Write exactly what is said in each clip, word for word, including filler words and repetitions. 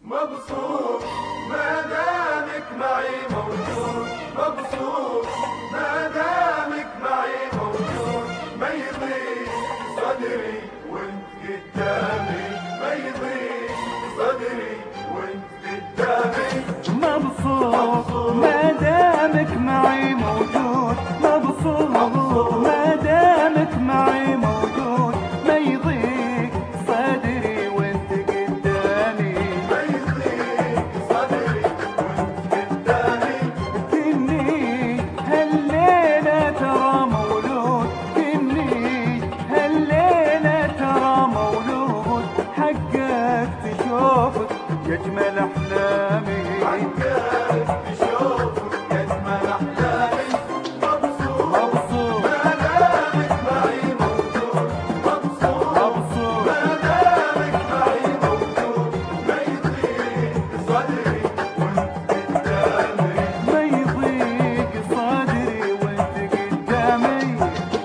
مبسوط ما دامك معي موجود، مبسوط ما دامك معي موجود، ما يضيق صدري وانت قدامي، ما يضيق صدري وانت قدامي. مبسوط ما دامك معي موجود، مبسوط ما دامك معي موجود، ما يضيق صدري وانت قدامي، ما يضيق صدري وانت قدامي. كني هالليلة ترى مولود، كني هالليلة ترى مولود، حقك تشوفك يجمل أحلامي، حقك تشوفك يجمل أحلامي. مبسوط مبسوط ما دامك معي موجود، مبسوط مبسوط ما دامك معي موجود، ما يضيق صدري وانت قدامي. ما يضيق صدري وانت قدامي.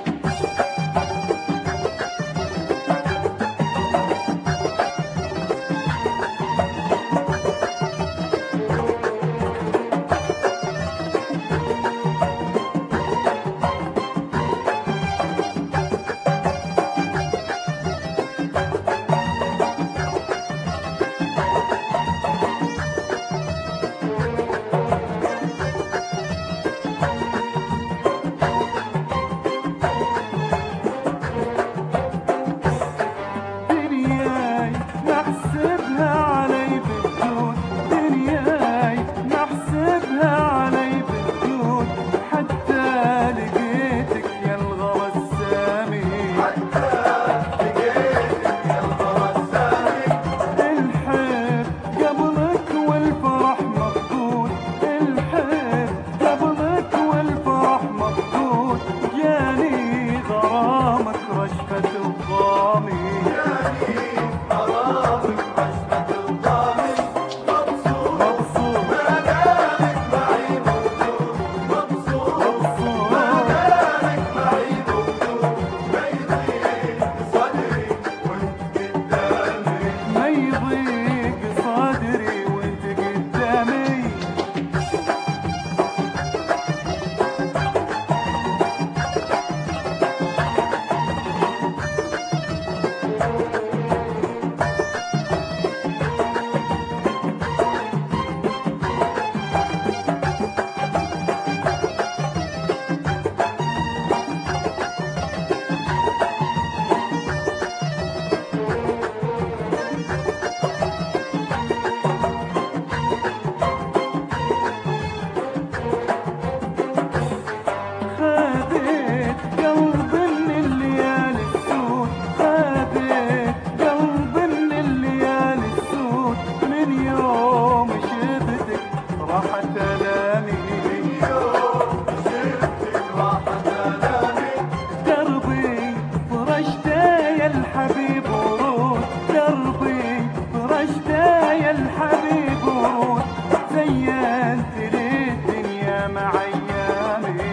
دنياي نحسبها علي بالجود، دنياي نحسبها علي بالجود، حتى لقيتك يا الغرسامي، حتى لقيتك يا الغرسامي. الحب قبلك والفرح مفقود، الحب قبلك والفرح مفقود، جاني غرامك رشفة الضامي، جاني غرامك رشفة الضامي. مبسوط مبسوط ما دامك معي موجود، مبسوط مبسوط ما دامك معي موجود، ما يضيق صدري وانت قدامي. ما يضيق صدري وانت قدامي. خذيت قلب من الليالي السود، خذيت قلب من الليالي السود، من يوم شفتك راحت آلامي، يوم شفتك راحت آلامي. دربي فرشته يا الحبيب ورود، دربي فرشته يا الحبيب ورود، زينت لي الدنيا مع أيامي،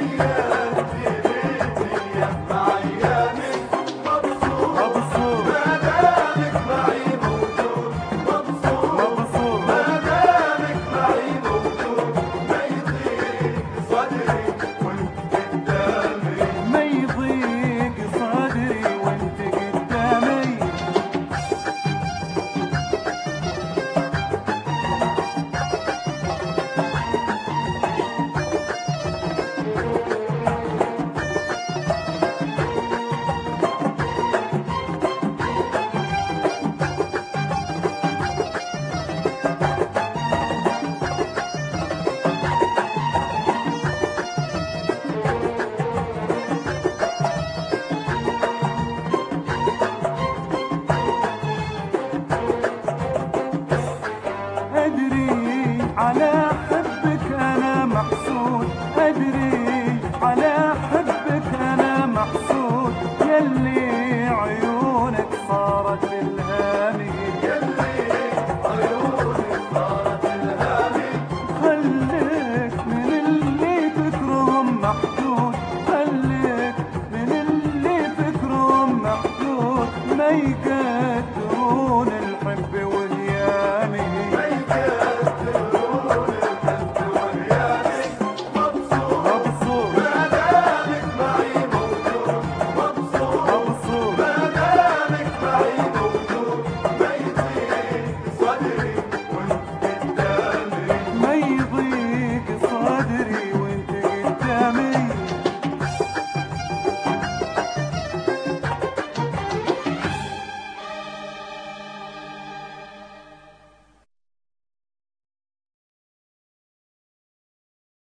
زينت لي الدنيا مع أيامي. مبسوط مبسوط ما دامك معي موجود، مبسوط مبسوط ما دامك معي موجود، ما يضيق صدري وانت قدامي. ما يضيق صدري وانت قدامي. أدري على